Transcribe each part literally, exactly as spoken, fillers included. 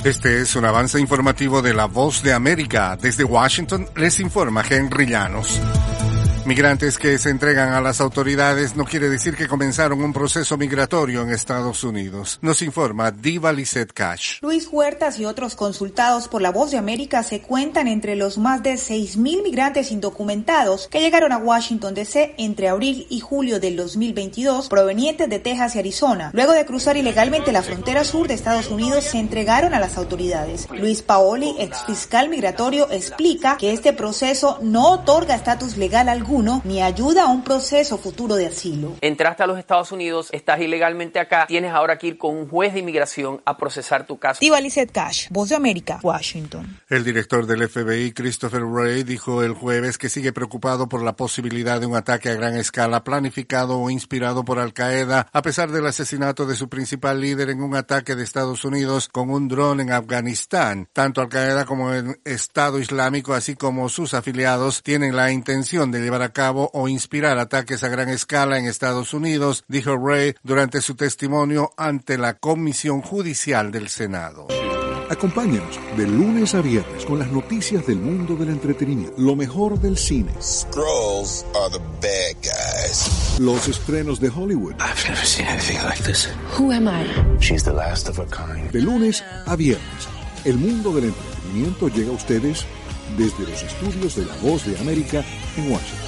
Este es un avance informativo de La Voz de América. Desde Washington les informa Henry Llanos. Migrantes que se entregan a las autoridades no quiere decir que comenzaron un proceso migratorio en Estados Unidos. Nos informa Diva Lizette Cash. Luis Huertas y otros consultados por La Voz de América se cuentan entre los más de seis mil migrantes indocumentados que llegaron a Washington D C entre abril y julio del dos mil veintidós, provenientes de Texas y Arizona. Luego de cruzar ilegalmente la frontera sur de Estados Unidos, se entregaron a las autoridades. Luis Paoli, exfiscal migratorio, explica que este proceso no otorga estatus legal alguno ni ayuda a un proceso futuro de asilo. Entraste a los Estados Unidos, estás ilegalmente acá, tienes ahora que ir con un juez de inmigración a procesar tu caso. Diva Lizette Cash, Voz de América, Washington. El director del F B I, Christopher Wray, dijo el jueves que sigue preocupado por la posibilidad de un ataque a gran escala planificado o inspirado por Al Qaeda, a pesar del asesinato de su principal líder en un ataque de Estados Unidos con un dron en Afganistán. Tanto Al Qaeda como el Estado Islámico, así como sus afiliados, tienen la intención de llevar a cabo o inspirar ataques a gran escala en Estados Unidos, dijo Wray durante su testimonio ante la Comisión Judicial del Senado. Acompáñanos de lunes a viernes con las noticias del mundo del entretenimiento, lo mejor del cine. Skrulls are the bad guys. Los estrenos de Hollywood. I've never seen anything like this. Who am I? She's the last of her kind. De lunes a viernes, el mundo del entretenimiento llega a ustedes desde los estudios de La Voz de América en Washington.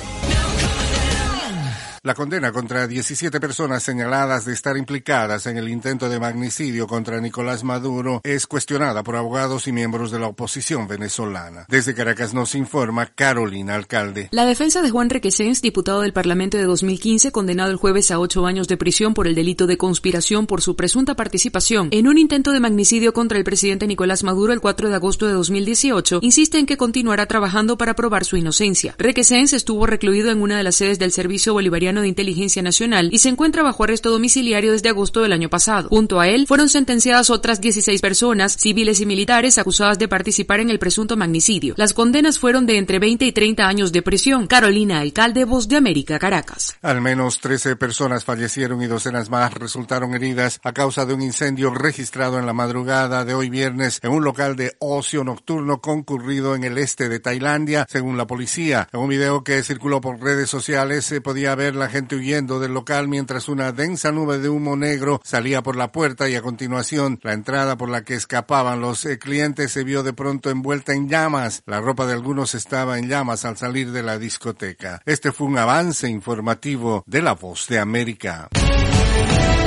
La condena contra diecisiete personas señaladas de estar implicadas en el intento de magnicidio contra Nicolás Maduro es cuestionada por abogados y miembros de la oposición venezolana. Desde Caracas nos informa Carolina Alcalde. La defensa de Juan Requesens, diputado del Parlamento de dos mil quince, condenado el jueves a ocho años de prisión por el delito de conspiración por su presunta participación en un intento de magnicidio contra el presidente Nicolás Maduro el cuatro de agosto de dos mil dieciocho, insiste en que continuará trabajando para probar su inocencia. Requesens estuvo recluido en una de las sedes del Servicio Bolivariano de Inteligencia Nacional y se encuentra bajo arresto domiciliario desde agosto del año pasado. Junto a él fueron sentenciadas otras dieciséis personas, civiles y militares, acusadas de participar en el presunto magnicidio. Las condenas fueron de entre veinte y treinta años de prisión. Carolina Alcalde, Voz de América, Caracas. Al menos trece personas fallecieron y docenas más resultaron heridas a causa de un incendio registrado en la madrugada de hoy viernes en un local de ocio nocturno concurrido en el este de Tailandia, según la policía. En un video que circuló por redes sociales se podía ver la gente huyendo del local mientras una densa nube de humo negro salía por la puerta y a continuación la entrada por la que escapaban los eh, clientes se vio de pronto envuelta en llamas. La ropa de algunos estaba en llamas al salir de la discoteca. Este fue un avance informativo de La Voz de América.